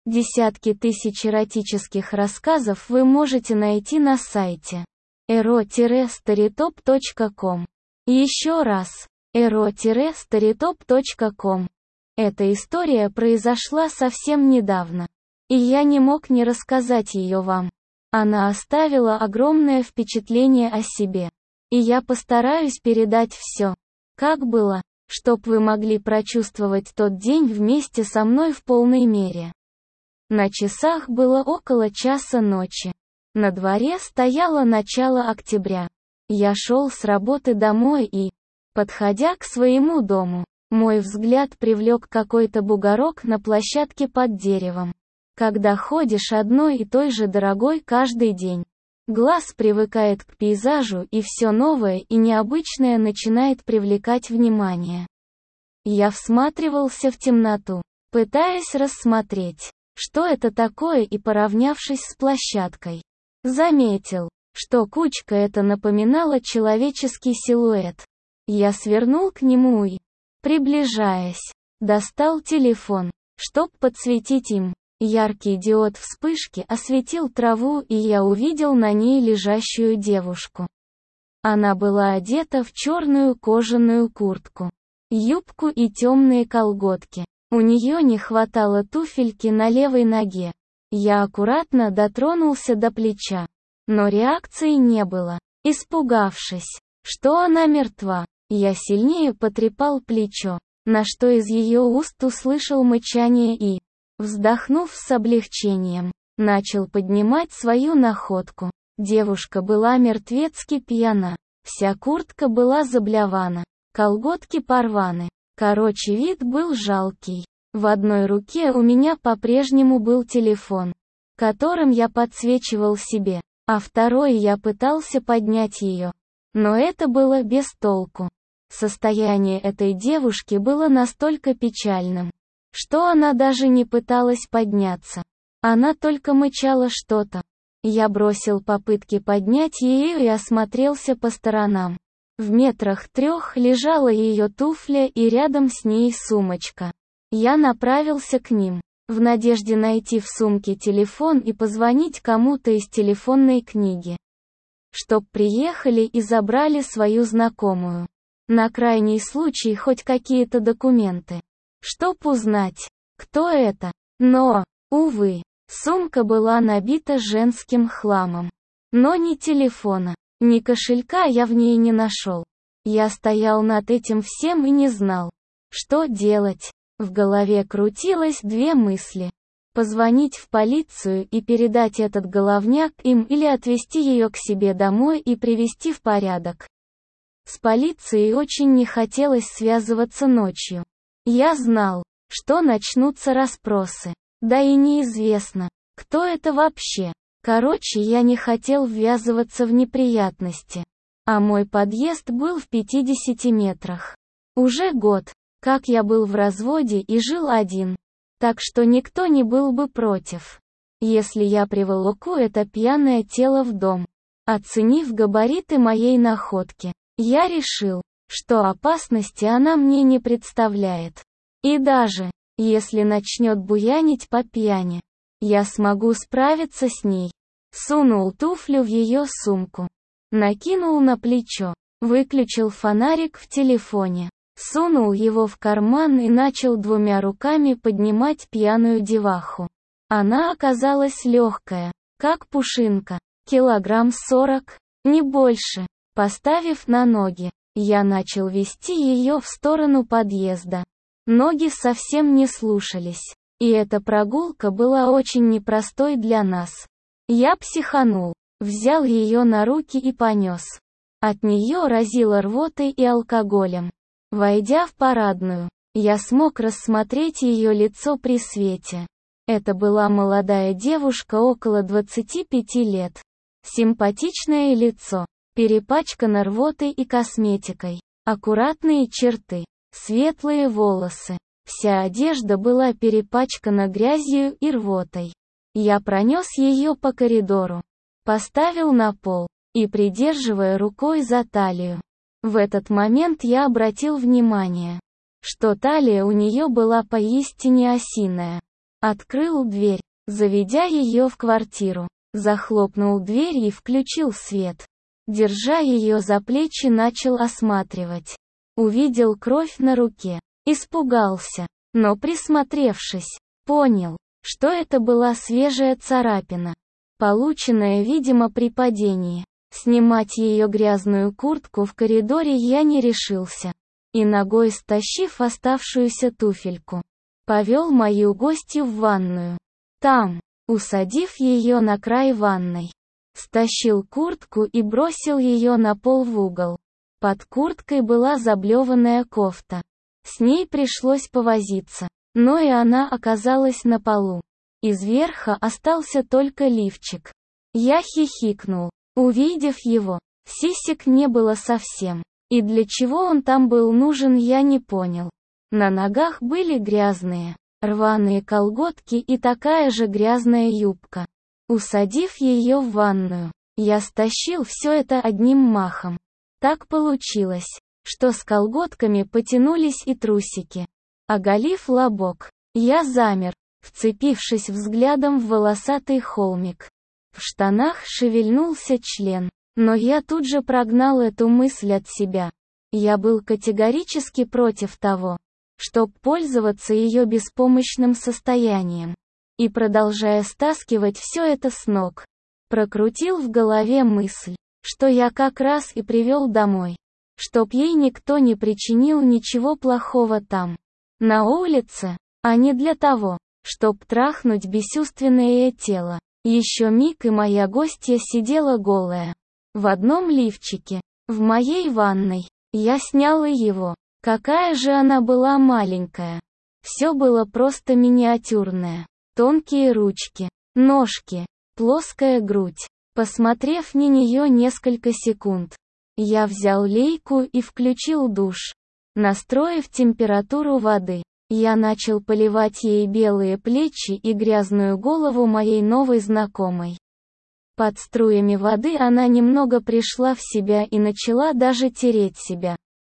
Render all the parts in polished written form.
Десятки тысяч эротических рассказов вы можете найти на сайте ero-storytop.com. Еще раз, ero-storytop.com. Эта история произошла совсем недавно, и я не мог не рассказать ее вам. Она оставила огромное впечатление о себе, и я постараюсь передать все, как было, чтоб вы могли прочувствовать тот день вместе со мной в полной мере. На часах было около часа ночи. На дворе стояло начало октября. Я шел с работы домой и, подходя к своему дому, мой взгляд привлек какой-то бугорок на площадке под деревом. Когда ходишь одной и той же дорогой каждый день, глаз привыкает к пейзажу, и все новое и необычное начинает привлекать внимание. Я всматривался в темноту, пытаясь рассмотреть, что это такое, и, поравнявшись с площадкой, заметил, что кучка эта напоминала человеческий силуэт. Я свернул к нему и, приближаясь, достал телефон, чтоб подсветить им. Яркий диод вспышки осветил траву, и я увидел на ней лежащую девушку. Она была одета в черную кожаную куртку, юбку и темные колготки. У нее не хватало туфельки на левой ноге. Я аккуратно дотронулся до плеча, но реакции не было. Испугавшись, что она мертва, я сильнее потрепал плечо, на что из ее уст услышал мычание и, вздохнув с облегчением, начал поднимать свою находку. Девушка была мертвецки пьяна, вся куртка была заблевана, колготки порваны. Короче, вид был жалкий. В одной руке у меня по-прежнему был телефон, которым я подсвечивал себе, а второй я пытался поднять ее. Но это было без толку. Состояние этой девушки было настолько печальным, что она даже не пыталась подняться. Она только мычала что-то. Я бросил попытки поднять ее и осмотрелся по сторонам. В метрах 3 лежала ее туфля и рядом с ней сумочка. Я направился к ним, в надежде найти в сумке телефон и позвонить кому-то из телефонной книги, чтоб приехали и забрали свою знакомую. На крайний случай хоть какие-то документы, чтоб узнать, кто это. Но, увы, сумка была набита женским хламом. Но ни телефона, ни кошелька я в ней не нашел. Я стоял над этим всем и не знал, что делать. В голове крутилось две мысли. Позвонить в полицию и передать этот головняк им, или отвезти ее к себе домой и привести в порядок. С полицией очень не хотелось связываться ночью. Я знал, что начнутся расспросы. Да и неизвестно, кто это вообще. Короче, я не хотел ввязываться в неприятности. А мой подъезд был в 50 метрах. Уже год, как я был в разводе и жил один. Так что никто не был бы против, если я приволоку это пьяное тело в дом. Оценив габариты моей находки, я решил, что опасности она мне не представляет. И даже, если начнет буянить по пьяни, я смогу справиться с ней. Сунул туфлю в ее сумку, накинул на плечо, выключил фонарик в телефоне, сунул его в карман и начал двумя руками поднимать пьяную деваху. Она оказалась легкая, как пушинка, килограмм 40, не больше. Поставив на ноги, я начал вести ее в сторону подъезда. Ноги совсем не слушались, и эта прогулка была очень непростой для нас. Я психанул, взял ее на руки и понес. От нее разило рвотой и алкоголем. Войдя в парадную, я смог рассмотреть ее лицо при свете. Это была молодая девушка около 25 лет. Симпатичное лицо, перепачкано рвотой и косметикой, аккуратные черты, светлые волосы. Вся одежда была перепачкана грязью и рвотой. Я пронес ее по коридору, поставил на пол и, придерживая рукой за талию. В этот момент я обратил внимание, что талия у нее была поистине осиная. Открыл дверь, заведя ее в квартиру. Захлопнул дверь и включил свет. Держа ее за плечи, начал осматривать. Увидел кровь на руке. Испугался, но присмотревшись, понял, что это была свежая царапина, полученная, видимо, при падении. Снимать ее грязную куртку в коридоре я не решился. И ногой стащив оставшуюся туфельку, повел мою гостью в ванную. Там, усадив ее на край ванной, стащил куртку и бросил ее на пол в угол. Под курткой была заблеванная кофта. С ней пришлось повозиться, но и она оказалась на полу. Из верха остался только лифчик. Я хихикнул, увидев его. Сисек не было совсем. И для чего он там был нужен, я не понял. На ногах были грязные, рваные колготки и такая же грязная юбка. Усадив ее в ванную, я стащил все это одним махом. Так получилось, что с колготками потянулись и трусики. Оголив лобок, я замер, вцепившись взглядом в волосатый холмик. В штанах шевельнулся член, но я тут же прогнал эту мысль от себя. Я был категорически против того, чтоб пользоваться ее беспомощным состоянием. И продолжая стаскивать все это с ног, прокрутил в голове мысль, что я как раз и привел домой, чтоб ей никто не причинил ничего плохого там, на улице, а не для того, чтоб трахнуть бесчувственное тело. Еще миг, и моя гостья сидела голая, в одном лифчике, в моей ванной. Я снял и его. Какая же она была маленькая. Все было просто миниатюрное. Тонкие ручки, ножки, плоская грудь. Посмотрев на нее несколько секунд, я взял лейку и включил душ. Настроив температуру воды, я начал поливать ей белые плечи и грязную голову моей новой знакомой. Под струями воды она немного пришла в себя и начала даже тереть себя,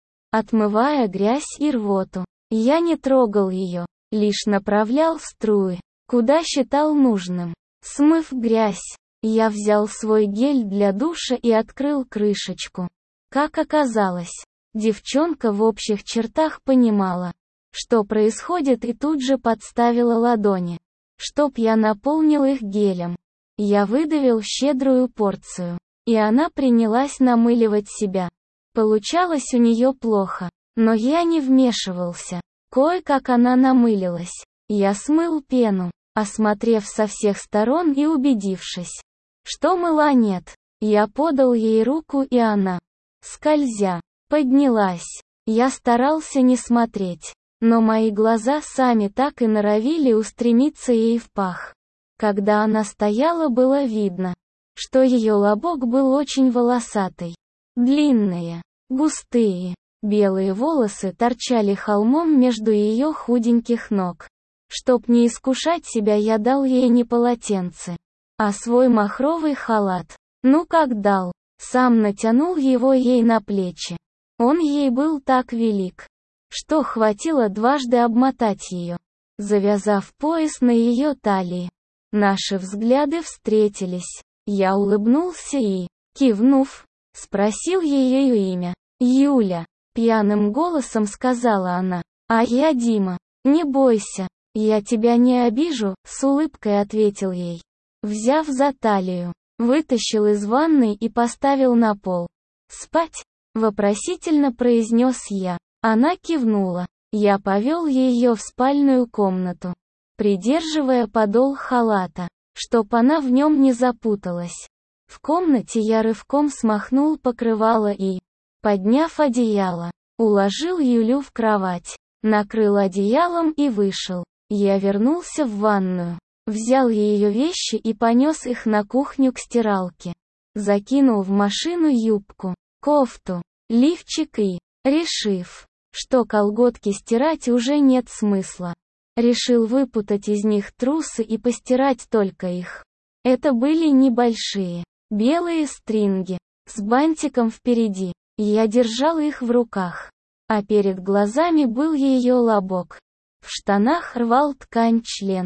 отмывая грязь и рвоту. Я не трогал ее, лишь направлял струи, куда считал нужным. Смыв грязь, я взял свой гель для душа и открыл крышечку. Как оказалось, девчонка в общих чертах понимала, что происходит, и тут же подставила ладони, чтоб я наполнил их гелем. Я выдавил щедрую порцию, и она принялась намыливать себя. Получалось у нее плохо, но я не вмешивался. Кое-как она намылилась. Я смыл пену, осмотрев со всех сторон и убедившись, что мыла нет. Я подал ей руку, и она, скользя, поднялась. Я старался не смотреть, но мои глаза сами так и норовили устремиться ей в пах. Когда она стояла, было видно, что ее лобок был очень волосатый. Длинные, густые, белые волосы торчали холмом между ее худеньких ног. Чтоб не искушать себя, я дал ей не полотенце, а свой махровый халат. Ну как дал, сам натянул его ей на плечи. Он ей был так велик, что хватило дважды обмотать ее, завязав пояс на ее талии. Наши взгляды встретились. Я улыбнулся и, кивнув, спросил ее имя. «Юля», — пьяным голосом сказала она. «А я Дима. Не бойся, я тебя не обижу», — с улыбкой ответил ей. Взяв за талию, вытащил из ванной и поставил на пол. «Спать?» — вопросительно произнес я. Она кивнула. Я повел ее в спальную комнату, придерживая подол халата, чтоб она в нем не запуталась. В комнате я рывком смахнул покрывало и, подняв одеяло, уложил Юлю в кровать, накрыл одеялом и вышел. Я вернулся в ванную, взял ее вещи и понес их на кухню к стиралке. Закинул в машину юбку, кофту, лифчик и, решив, что колготки стирать уже нет смысла, решил выпутать из них трусы и постирать только их. Это были небольшие, белые стринги, с бантиком впереди. Я держал их в руках, а перед глазами был ее лобок. В штанах рвал ткань член.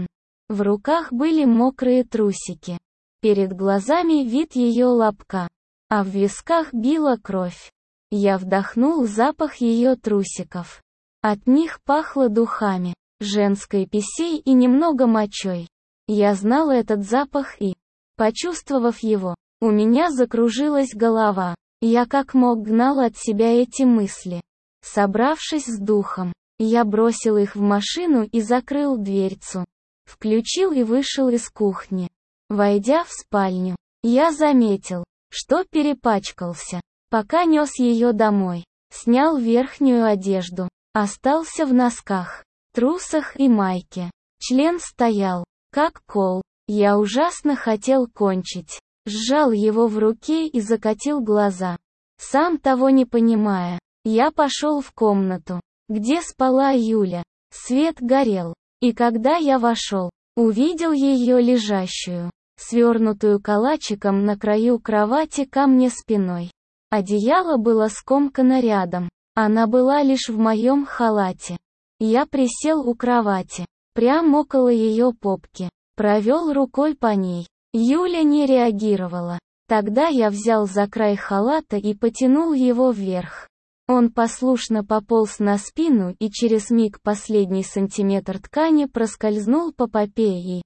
В руках были мокрые трусики. Перед глазами вид ее лобка, а в висках била кровь. Я вдохнул запах ее трусиков. От них пахло духами, женской писей и немного мочой. Я знал этот запах и, почувствовав его, у меня закружилась голова. Я как мог гнал от себя эти мысли. Собравшись с духом, я бросил их в машину и закрыл дверцу. Включил и вышел из кухни. Войдя в спальню, я заметил, что перепачкался. Пока нес ее домой, снял верхнюю одежду, остался в носках, трусах и майке. Член стоял, как кол. Я ужасно хотел кончить. Сжал его в руке и закатил глаза. Сам того не понимая, я пошел в комнату, где спала Юля. Свет горел, и когда я вошел, увидел ее лежащую, свернутую калачиком на краю кровати ко мне спиной. Одеяло было скомкано рядом, она была лишь в моем халате. Я присел у кровати, прямо около ее попки, провел рукой по ней. Юля не реагировала. Тогда я взял за край халата и потянул его вверх. Он послушно пополз на спину и через миг последний сантиметр ткани проскользнул по попе и,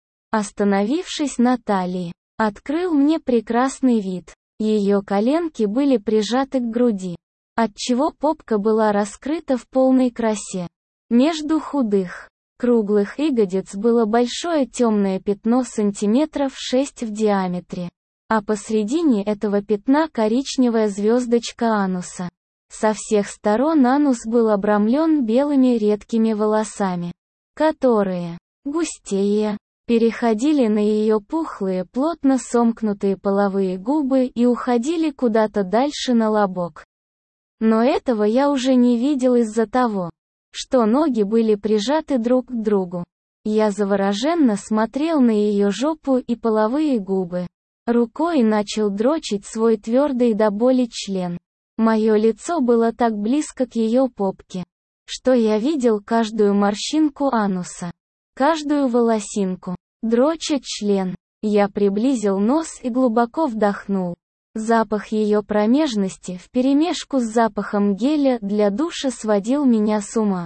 остановившись на талии, открыл мне прекрасный вид. Ее коленки были прижаты к груди, отчего попка была раскрыта в полной красе. Между худых, круглых ягодиц было большое темное пятно сантиметров 6 в диаметре, а посредине этого пятна коричневая звездочка ануса. Со всех сторон анус был обрамлен белыми редкими волосами, которые, густея, переходили на ее пухлые плотно сомкнутые половые губы и уходили куда-то дальше на лобок. Но этого я уже не видел из-за того, что ноги были прижаты друг к другу. Я завороженно смотрел на ее жопу и половые губы. Рукой начал дрочить свой твердый до боли член. Мое лицо было так близко к ее попке, что я видел каждую морщинку ануса, каждую волосинку. Дроча член, я приблизил нос и глубоко вдохнул. Запах ее промежности вперемешку с запахом геля для душа сводил меня с ума.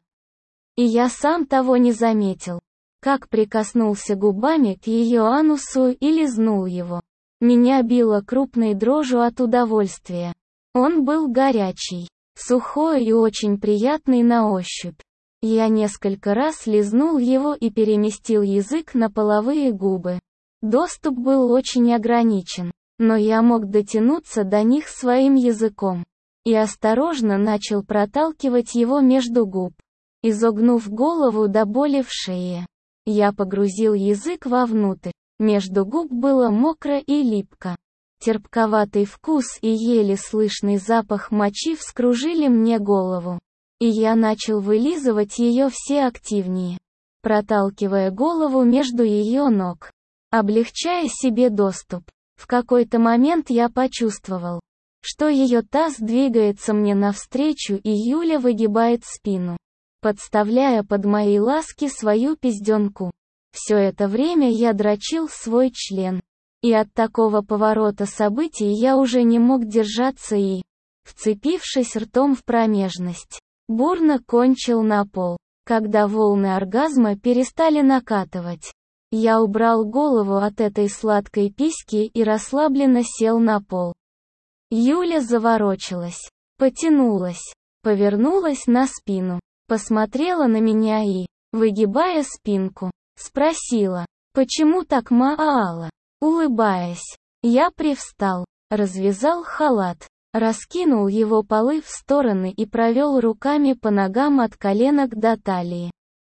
И я сам того не заметил, как прикоснулся губами к ее анусу и лизнул его. Меня било крупной дрожью от удовольствия. Он был горячий, сухой и очень приятный на ощупь. Я несколько раз лизнул его и переместил язык на половые губы. Доступ был очень ограничен, но я мог дотянуться до них своим языком. И осторожно начал проталкивать его между губ. Изогнув голову до боли в шее, я погрузил язык вовнутрь. Между губ было мокро и липко. Терпковатый вкус и еле слышный запах мочи вскружили мне голову. И я начал вылизывать ее все активнее, проталкивая голову между ее ног, облегчая себе доступ. В какой-то момент я почувствовал, что ее таз двигается мне навстречу и Юля выгибает спину, подставляя под мои ласки свою пизденку. Все это время я дрочил свой член. И от такого поворота событий я уже не мог держаться и, вцепившись ртом в промежность, бурно кончил на пол. Когда волны оргазма перестали накатывать, я убрал голову от этой сладкой письки и расслабленно сел на пол. Юля заворочилась, потянулась, повернулась на спину, посмотрела на меня и, выгибая спинку, спросила, почему так мало? Улыбаясь, я привстал, развязал халат, раскинул его полы в стороны и провел руками по ногам от коленок до талии.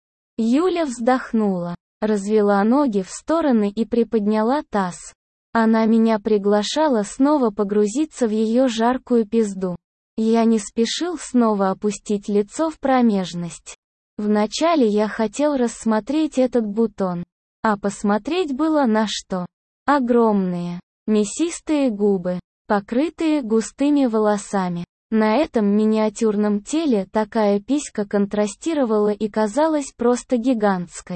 Юля вздохнула, развела ноги в стороны и приподняла таз. Она меня приглашала снова погрузиться в ее жаркую пизду. Я не спешил снова опустить лицо в промежность. Вначале я хотел рассмотреть этот бутон, а посмотреть было на что. Огромные, мясистые губы, покрытые густыми волосами. На этом миниатюрном теле такая писька контрастировала и казалась просто гигантской.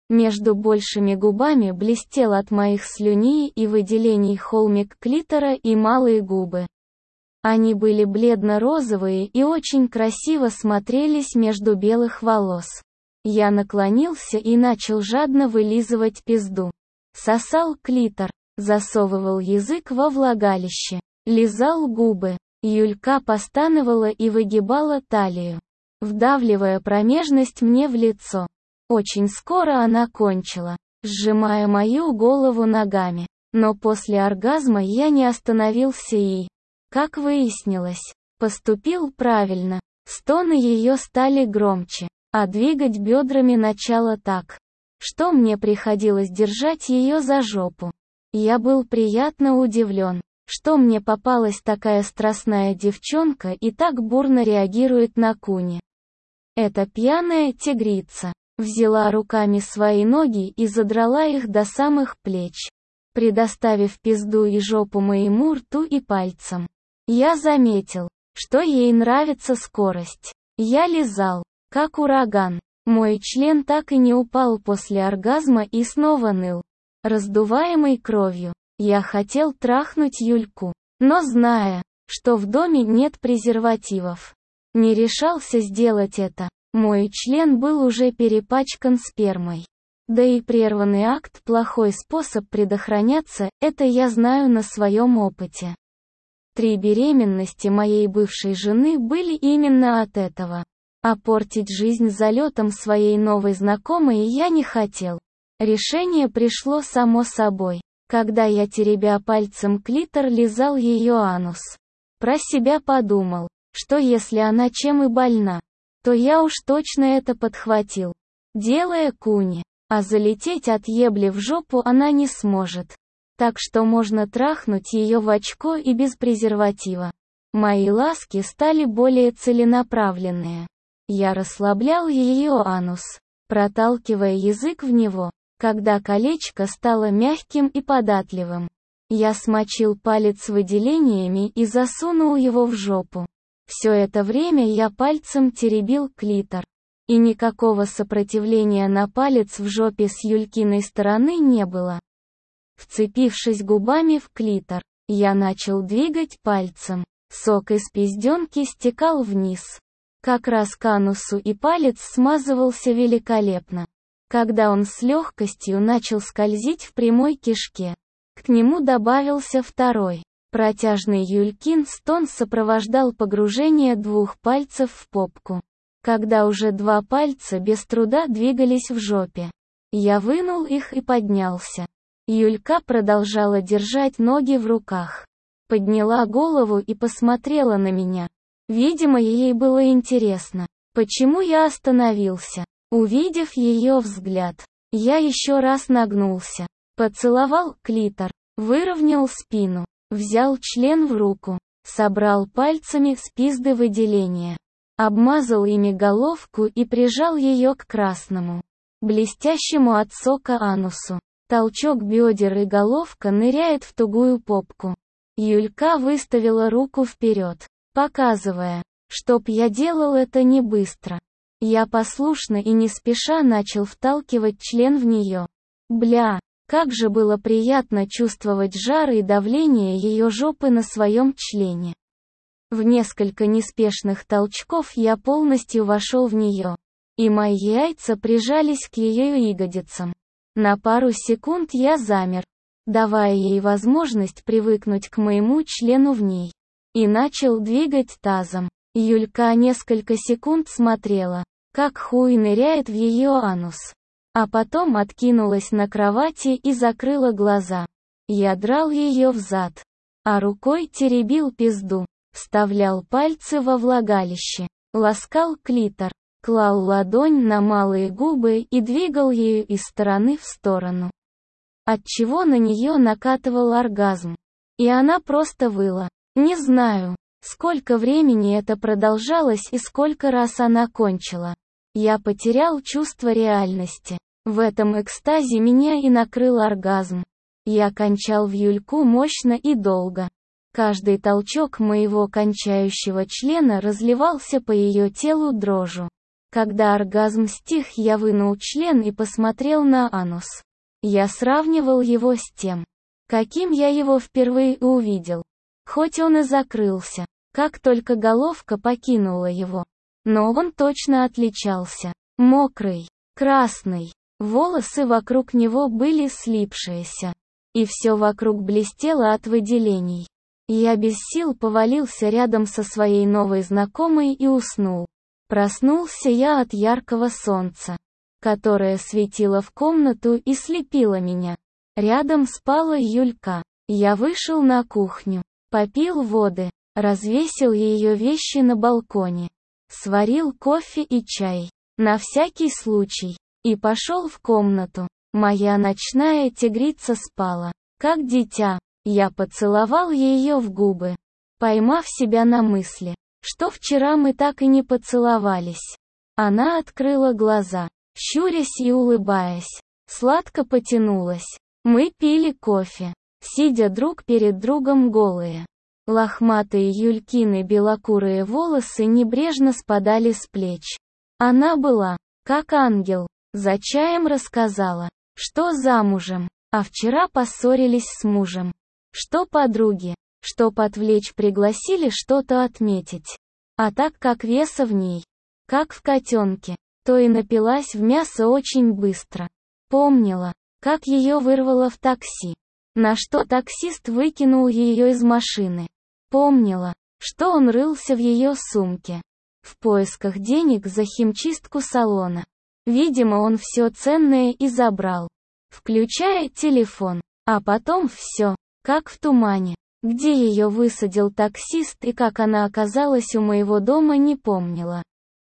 Между большими губами блестел от моих слюней и выделений холмик клитора и малые губы. Они были бледно-розовые и очень красиво смотрелись между белых волос. Я наклонился и начал жадно вылизывать пизду. Сосал клитор, засовывал язык во влагалище, лизал губы. Юлька постановала и выгибала талию, вдавливая промежность мне в лицо. Очень скоро она кончила, сжимая мою голову ногами. Но после оргазма я не остановился и, как выяснилось, поступил правильно. Стоны ее стали громче, а двигать бедрами начало так, что мне приходилось держать ее за жопу. Я был приятно удивлен, что мне попалась такая страстная девчонка и так бурно реагирует на куни. Эта пьяная тигрица взяла руками свои ноги и задрала их до самых плеч, предоставив пизду и жопу моему рту и пальцам. Я заметил, что ей нравится скорость. Я лизал, как ураган. Мой член так и не упал после оргазма и снова ныл, раздуваемый кровью. Я хотел трахнуть Юльку, но зная, что в доме нет презервативов, не решался сделать это. Мой член был уже перепачкан спермой. Да и прерванный акт – плохой способ предохраняться, это я знаю на своем опыте. 3 беременности моей бывшей жены были именно от этого. А портить жизнь залетом своей новой знакомой я не хотел. Решение пришло само собой, когда я, теребя пальцем клитор, лизал ее анус. Про себя подумал, что если она чем и больна, то я уж точно это подхватил, делая куни, а залететь от ебли в жопу она не сможет. Так что можно трахнуть ее в очко и без презерватива. Мои ласки стали более целенаправленные. Я расслаблял ее анус, проталкивая язык в него. Когда колечко стало мягким и податливым, я смочил палец выделениями и засунул его в жопу. Все это время я пальцем теребил клитор. И никакого сопротивления на палец в жопе с Юлькиной стороны не было. Вцепившись губами в клитор, я начал двигать пальцем. Сок из пизденки стекал вниз. Как раз к анусу, и палец смазывался великолепно. Когда он с легкостью начал скользить в прямой кишке, к нему добавился второй. Протяжный Юлькин стон сопровождал погружение 2 пальцев в попку. Когда уже 2 пальца без труда двигались в жопе, я вынул их и поднялся. Юлька продолжала держать ноги в руках. Подняла голову и посмотрела на меня. Видимо, ей было интересно, почему я остановился. Увидев ее взгляд, я еще раз нагнулся, поцеловал клитор, выровнял спину, взял член в руку, собрал пальцами с пизды выделения, обмазал ими головку и прижал ее к красному, блестящему от сока анусу. Толчок бедер, и головка ныряет в тугую попку. Юлька выставила руку вперед, показывая, чтоб я делал это не быстро. Я послушно и не спеша начал вталкивать член в нее. Бля, как же было приятно чувствовать жар и давление ее жопы на своем члене. В несколько неспешных толчков я полностью вошел в нее, и мои яйца прижались к ее ягодицам. На пару секунд я замер, давая ей возможность привыкнуть к моему члену в ней, и начал двигать тазом. Юлька несколько секунд смотрела, как хуй ныряет в ее анус, а потом откинулась на кровати и закрыла глаза. Я драл ее взад, а рукой теребил пизду, вставлял пальцы во влагалище, ласкал клитор, клал ладонь на малые губы и двигал ею из стороны в сторону, отчего на нее накатывал оргазм. И она просто выла. Не знаю, сколько времени это продолжалось и сколько раз она кончила. Я потерял чувство реальности. В этом экстазе меня и накрыл оргазм. Я кончал в Юльку мощно и долго. Каждый толчок моего кончающего члена разливался по ее телу дрожью. Когда оргазм стих, я вынул член и посмотрел на анус. Я сравнивал его с тем, каким я его впервые увидел. Хоть он и закрылся, как только головка покинула его. Но он точно отличался. Мокрый, красный, волосы вокруг него были слипшиеся. И все вокруг блестело от выделений. Я без сил повалился рядом со своей новой знакомой и уснул. Проснулся я от яркого солнца, которое светило в комнату и слепило меня. Рядом спала Юлька. Я вышел на кухню, попил воды, развесил ее вещи на балконе, сварил кофе и чай, на всякий случай, и пошел в комнату. Моя ночная тигрица спала, как дитя. Я поцеловал ее в губы, поймав себя на мысли, что вчера мы так и не поцеловались. Она открыла глаза, щурясь и улыбаясь, сладко потянулась. Мы пили кофе, сидя друг перед другом голые. Лохматые Юлькины белокурые волосы небрежно спадали с плеч. Она была, как ангел, за чаем рассказала, что замужем, а вчера поссорились с мужем. Что подруги, чтоб отвлечь, пригласили что-то отметить. А так как веса в ней, как в котенке, то и напилась в мясо очень быстро. Помнила, как ее вырвало в такси, на что таксист выкинул ее из машины. Помнила, что он рылся в ее сумке, в поисках денег за химчистку салона. Видимо, он все ценное и забрал, включая телефон, а потом все, как в тумане. Где ее высадил таксист и как она оказалась у моего дома, не помнила.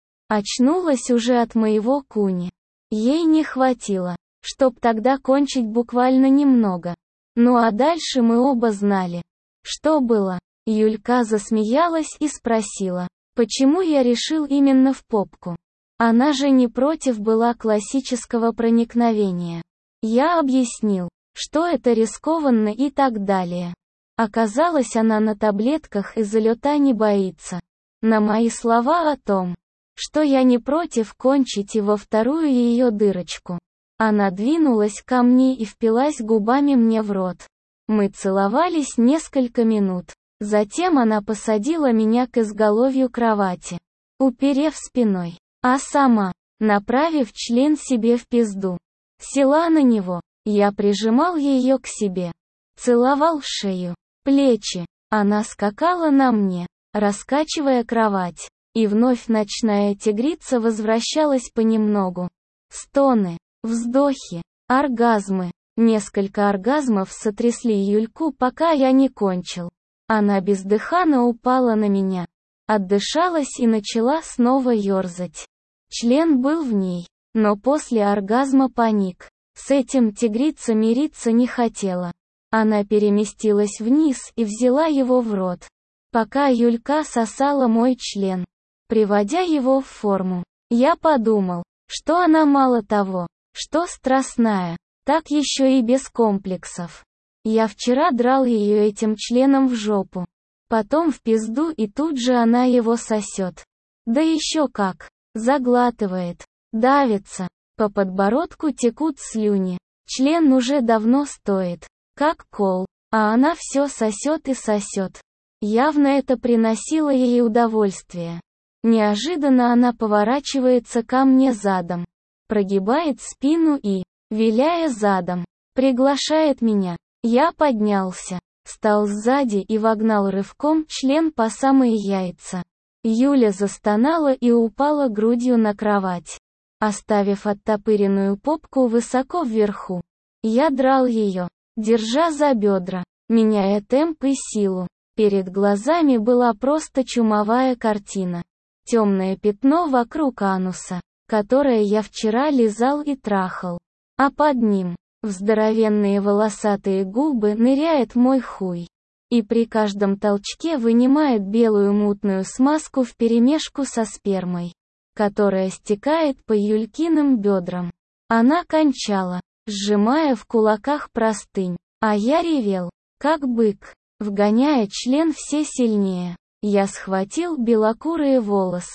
Очнулась уже от моего куни. Ей не хватило, чтоб тогда кончить буквально немного. Ну а дальше мы оба знали, что было. Юлька засмеялась и спросила, почему я решил именно в попку. Она же не против была классического проникновения. Я объяснил, что это рискованно и так далее. Оказалось, она на таблетках и залета не боится. На мои слова о том, что я не против кончить и во вторую ее дырочку, она двинулась ко мне и впилась губами мне в рот. Мы целовались несколько минут. Затем она посадила меня к изголовью кровати, уперев спиной, а сама, направив член себе в пизду, села на него. Я прижимал ее к себе, целовал шею, плечи. Она скакала на мне, раскачивая кровать. И вновь ночная тигрица возвращалась понемногу. Стоны, вздохи, оргазмы. Несколько оргазмов сотрясли Юльку, пока я не кончил. Она бездыханно упала на меня, отдышалась и начала снова ерзать. Член был в ней, но после оргазма паник. С этим тигрица мириться не хотела. Она переместилась вниз и взяла его в рот, пока Юлька сосала мой член, приводя его в форму. Я подумал, что она мало того, что страстная, так еще и без комплексов. Я вчера драл ее этим членом в жопу, потом в пизду, и тут же она его сосет. Да еще как, заглатывает, давится, по подбородку текут слюни. Член уже давно стоит, как кол, а она все сосет и сосет. Явно это приносило ей удовольствие. Неожиданно она поворачивается ко мне задом, прогибает спину и, виляя задом, приглашает меня. Я поднялся, стал сзади и вогнал рывком член по самые яйца. Юля застонала и упала грудью на кровать, оставив оттопыренную попку высоко вверху. Я драл ее, держа за бедра, меняя темп и силу. Перед глазами была просто чумовая картина. Темное пятно вокруг ануса, которое я вчера лизал и трахал. А под ним, в здоровенные волосатые губы ныряет мой хуй. И при каждом толчке вынимает белую мутную смазку вперемешку со спермой, которая стекает по Юлькиным бедрам. Она кончала, сжимая в кулаках простынь, а я ревел, как бык, вгоняя член все сильнее. Я схватил белокурые волосы,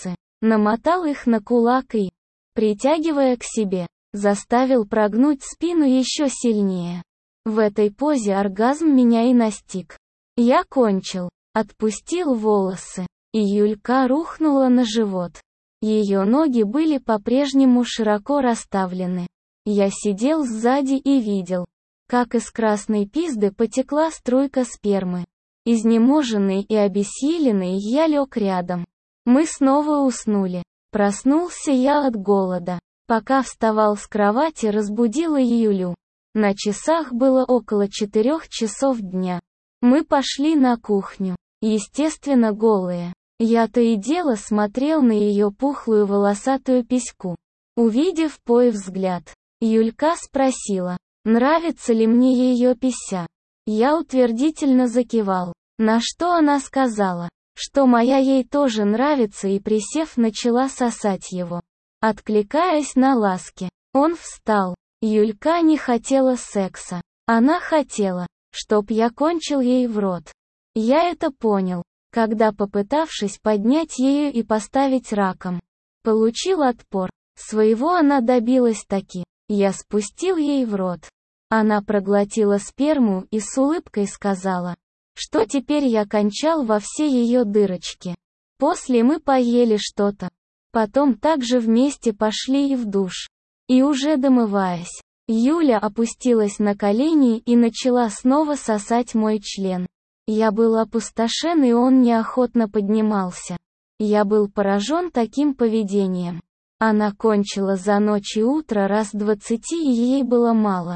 намотал их на кулак и, притягивая к себе, заставил прогнуть спину еще сильнее. В этой позе оргазм меня и настиг. Я кончил, отпустил волосы, и Юлька рухнула на живот. Ее ноги были по-прежнему широко расставлены. Я сидел сзади и видел, как из красной пизды потекла струйка спермы. Изнеможенный и обессиленный я лег рядом. Мы снова уснули. Проснулся я от голода. Пока вставал с кровати, разбудила Юлю. На часах было около 4 часов дня. Мы пошли на кухню. Естественно, голые. Я то и дело смотрел на ее пухлую волосатую письку. Увидев мой взгляд, Юлька спросила, нравится ли мне ее пися. Я утвердительно закивал, на что она сказала, что моя ей тоже нравится, и, присев, начала сосать его, откликаясь на ласки. Он встал. Юлька не хотела секса. Она хотела, чтоб я кончил ей в рот. Я это понял, когда, попытавшись поднять ею и поставить раком, получил отпор. Своего она добилась таки. Я спустил ей в рот. Она проглотила сперму и с улыбкой сказала, что теперь я кончал во все ее дырочки. После мы поели что-то. Потом также вместе пошли и в душ. И уже домываясь, Юля опустилась на колени и начала снова сосать мой член. Я был опустошен, и он неохотно поднимался. Я был поражен таким поведением. Она кончила за ночь и утро раз 20, и ей было мало.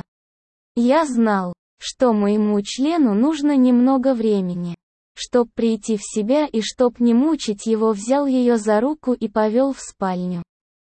Я знал, что моему члену нужно немного времени, чтоб прийти в себя, и чтоб не мучить его, взял ее за руку и повел в спальню.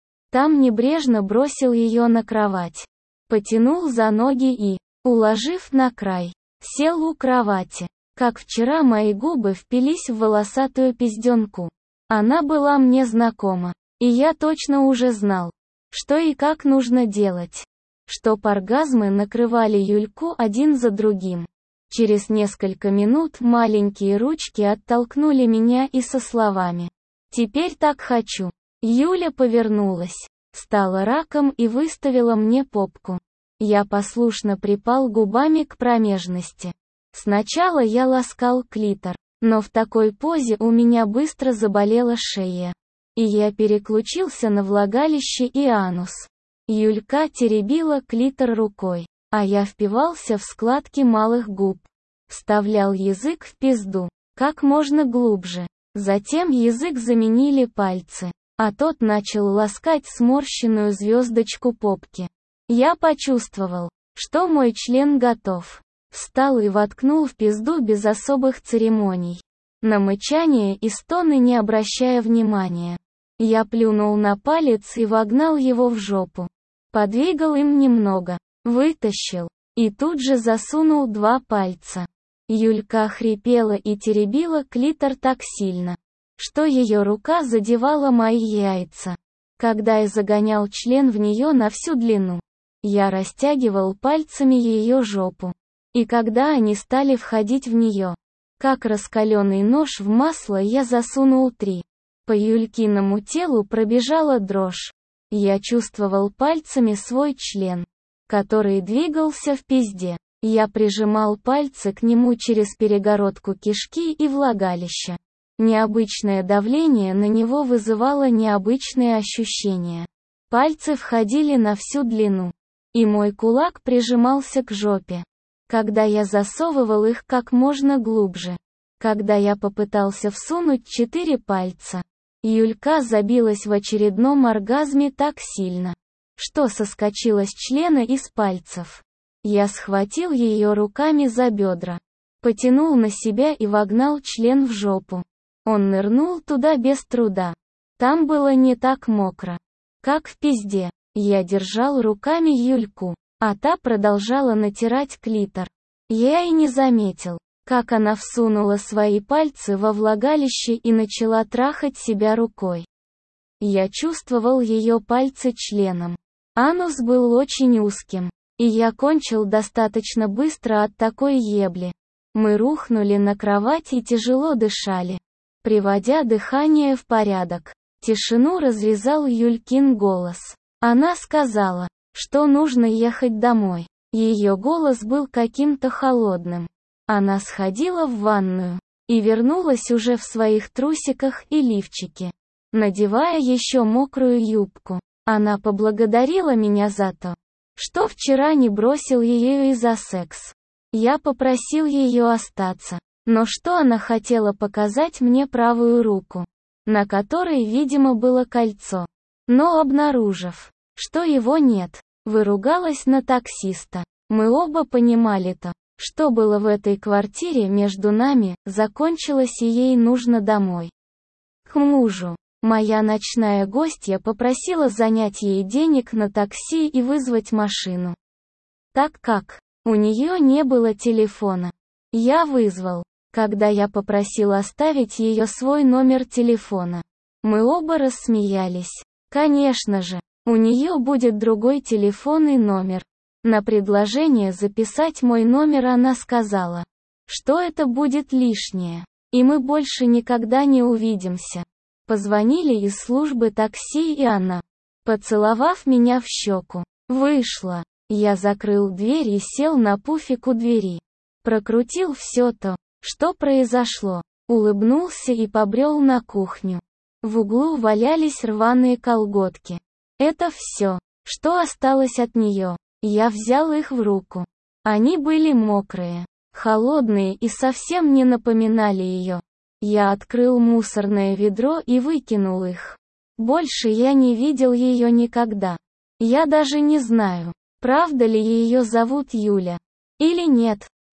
Там небрежно бросил ее на кровать, потянул за ноги и, уложив на край, сел у кровати. Как вчера мои губы впились в волосатую пизденку. Она была мне знакома, и я точно уже знал, что и как нужно делать, чтоб оргазмы накрывали Юльку один за другим. Через несколько минут маленькие ручки оттолкнули меня и со словами «Теперь так хочу». Юля повернулась, стала раком и выставила мне попку. Я послушно припал губами к промежности. Сначала я ласкал клитор, но в такой позе у меня быстро заболела шея, и я переключился на влагалище и анус. Юлька теребила клитор рукой, а я впивался в складки малых губ. Вставлял язык в пизду, как можно глубже. Затем язык заменили пальцы, а тот начал ласкать сморщенную звездочку попки. Я почувствовал, что мой член готов. Встал и воткнул в пизду без особых церемоний. На мычание и стоны не обращая внимания. Я плюнул на палец и вогнал его в жопу. Подвигал им немного, вытащил, и тут же засунул 2 пальца. Юлька хрипела и теребила клитор так сильно, что ее рука задевала мои яйца. Когда я загонял член в нее на всю длину, я растягивал пальцами ее жопу. И когда они стали входить в нее, как раскаленный нож в масло, я засунул 3. По Юлькиному телу пробежала дрожь. Я чувствовал пальцами свой член, который двигался в пизде. Я прижимал пальцы к нему через перегородку кишки и влагалища. Необычное давление на него вызывало необычные ощущения. Пальцы входили на всю длину, и мой кулак прижимался к жопе. Когда я засовывал их как можно глубже. Когда я попытался всунуть 4 пальца, Юлька забилась в очередном оргазме так сильно, что соскочила с члена и с пальцев. Я схватил ее руками за бедра, потянул на себя и вогнал член в жопу. Он нырнул туда без труда. Там было не так мокро, как в пизде. Я держал руками Юльку, а та продолжала натирать клитор. Я и не заметил, как она всунула свои пальцы во влагалище и начала трахать себя рукой. Я чувствовал ее пальцы членом. Анус был очень узким, и я кончил достаточно быстро от такой ебли. Мы рухнули на кровать и тяжело дышали, приводя дыхание в порядок. Тишину разрезал Юлькин голос. Она сказала, что нужно ехать домой. Ее голос был каким-то холодным. Она сходила в ванную и вернулась уже в своих трусиках и лифчике, надевая еще мокрую юбку. Она поблагодарила меня за то, что вчера не бросил ее из-за секс. Я попросил ее остаться, но что она хотела показать мне правую руку, на которой, видимо, было кольцо. Но обнаружив, что его нет, выругалась на таксиста. Мы оба понимали то, что было в этой квартире между нами, закончилось и ей нужно домой. К мужу. Моя ночная гостья попросила занять ей денег на такси и вызвать машину, так как у нее не было телефона. Я вызвал. Когда я попросил оставить ее свой номер телефона, мы оба рассмеялись. Конечно же, у нее будет другой телефон и номер. На предложение записать мой номер она сказала, что это будет лишнее, и мы больше никогда не увидимся. Позвонили из службы такси, и она, поцеловав меня в щеку, вышла. Я закрыл дверь и сел на пуфик у двери. Прокрутил все то, что произошло, улыбнулся и побрел на кухню. В углу валялись рваные колготки. Это все, что осталось от нее. Я взял их в руку. Они были мокрые, холодные и совсем не напоминали ее. Я открыл мусорное ведро и выкинул их. Больше я не видел ее никогда. Я даже не знаю, правда ли ее зовут Юля или нет.